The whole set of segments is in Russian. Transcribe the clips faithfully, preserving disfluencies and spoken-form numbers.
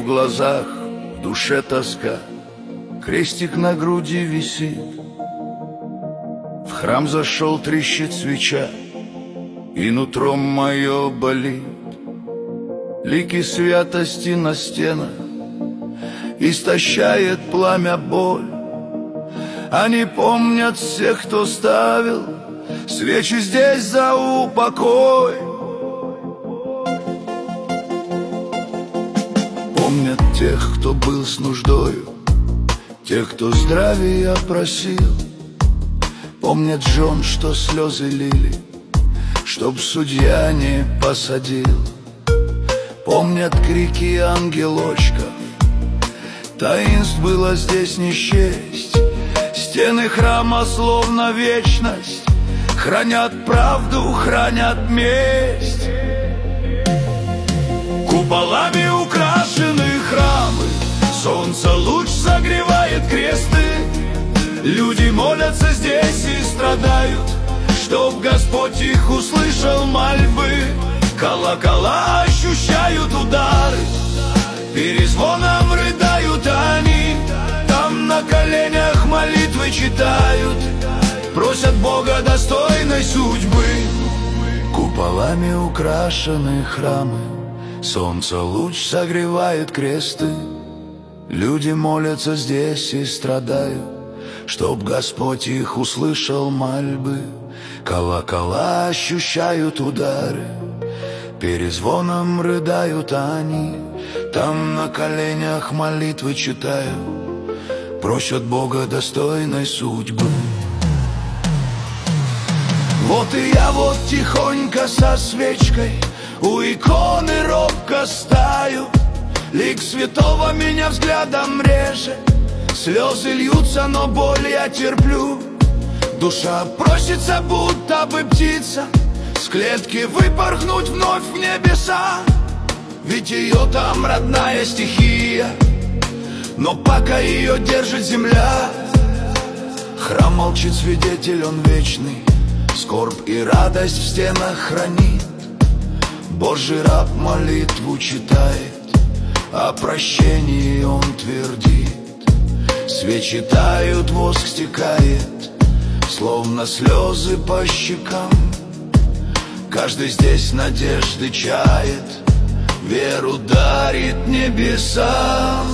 в глазах, в душе тоска, крестик на груди висит. В храм зашел, трещит свеча, и нутром мое болит. Лики святости на стенах истощает пламя боль. Они помнят всех, кто ставил свечи здесь за упокой. Помнят тех, кто был с нуждою, тех, кто здравия просил. Помнят жен, что слезы лили, чтоб судья не посадил. Помнят крики ангелочков, таинств было здесь не счесть. Стены храма словно вечность хранят правду, хранят месть. Куполами украшены храмы, солнце луч согревает кресты. Люди молятся здесь и страдают, чтоб Господь их услышал мольбы. Колокола ощущают удары, перезвоном рыдают они. Там на коленях молитвы читают, просят Бога достойной судьбы. Куполами украшены храмы, солнце луч согревает кресты. Люди молятся здесь и страдают, чтоб Господь их услышал мольбы. Колокола ощущают удары, перезвоном рыдают они. Там на коленях молитвы читают, просят Бога достойной судьбы. Вот и я вот тихонько со свечкой у иконы робко стою. Лик святого меня взглядом режет, слезы льются, но боль я терплю. Душа просится, будто бы птица, с клетки выпорхнуть вновь в небеса. Ведь ее там родная стихия, но пока ее держит земля. Храм молчит, свидетель он вечный, скорбь и радость в стенах хранит. Божий раб молитву читает, о прощении он твердит. Свечи тают, воск стекает, словно слезы по щекам. Каждый здесь надежды чает, веру дарит небесам.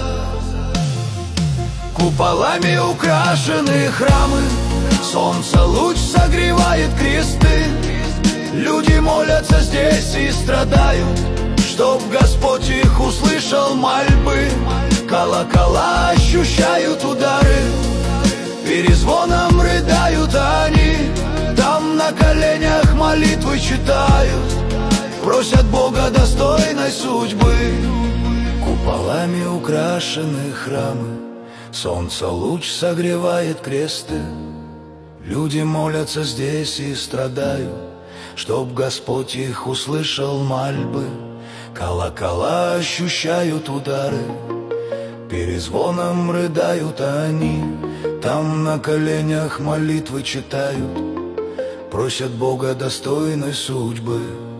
Куполами украшены храмы, солнце луч согревает кресты. Люди молятся здесь и страдают, чтоб Господь их услышал мольбы. Колокола ощущают удары, перезвоном рыдают они. Там на коленях молитвы читают, просят Бога достойной судьбы. Куполами украшены храмы, солнце луч согревает кресты. Люди молятся здесь и страдают, чтоб Господь их услышал мольбы. Колокола ощущают удары, перезвоном рыдают они. Там на коленях молитвы читают, просят Бога достойной судьбы.